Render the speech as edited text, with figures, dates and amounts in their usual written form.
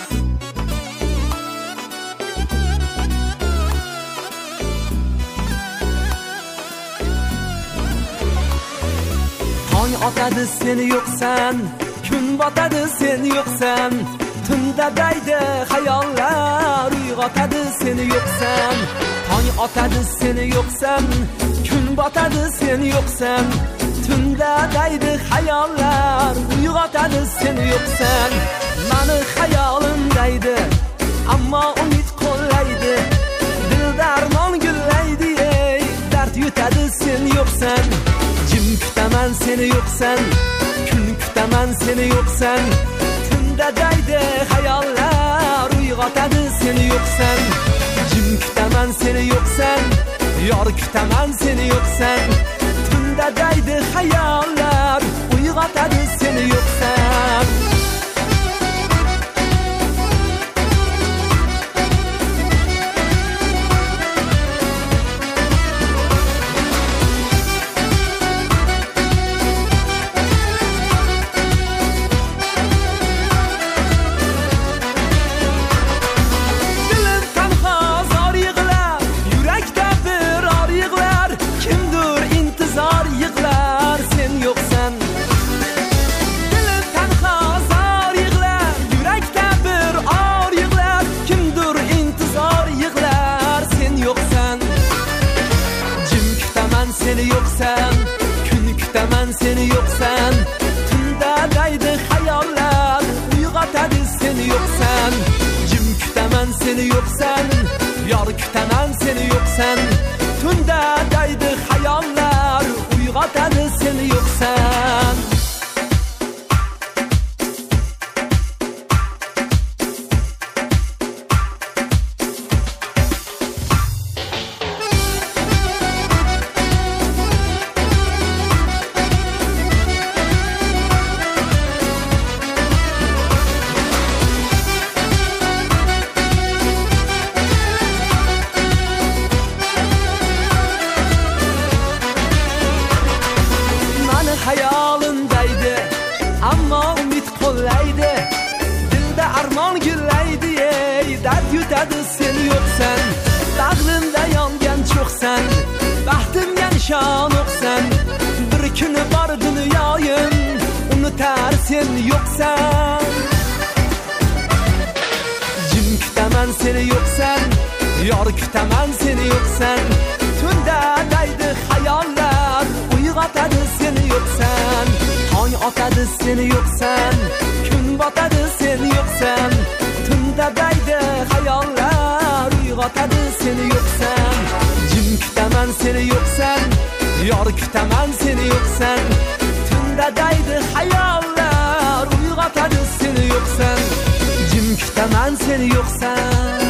Tong otadi sen yo'qsan, kun botadi sen yo'qsan, tunda daydi xayollar uyg'otadi sen yo'qsan. Tong otadi sen yo'qsan, kun botadi sen yo'qsan, tunda daydi xayollar uyg'otadi sen yo'qsan. Mani xayolim daydi, ammo umid qo'llaydi, dil darmon gullaydi, ey dard yutadi sen yo'qsan. Jim kutaman seni yo'qsan, kun kutaman seni yo'qsan, tunda daydi xayollar uyg'otadi seni yo'qsan. Jim kutaman seni yo'qsan, yor kutaman seni yo'qsan, tunda daydi xayollar uyg'otadi seni yo'qsan. Seni yo'qsan, kun kutaman seni yo'qsan, tunda daydi xayollar uyg'otadi seni yo'qsan. Jim kutaman seni yo'qsan, yor kutaman seni yo'qsan, tunda daydi xayollar uyg'otadi seni yo'qsan. Hayolindaydi, ammo umid qo'llaydi, dilda armon gullaydi, ey dard yutadi sen yo'qsan. Bag'rimda yongan cho'qsan, baxtimga nishon o'qsan, bir kuni bor dunyoyim unutar sen yo'qsan. Jim kutaman seni yo'qsan, yor kutaman seni yo'qsan, tunda daydi xayollar uyg'otadi seni yo'qsan. Tong otadi seni yo'qsan, kun botadi seni yo'qsan, tunda daydi xayollar uyg'otadi seni yo'qsan. Jim kutaman seni yo'qsan, yor kutaman seni yo'qsan, tunda daydi xayollar uyg'otadi seni yo'qsan. Jim kutaman seni yo'qsan.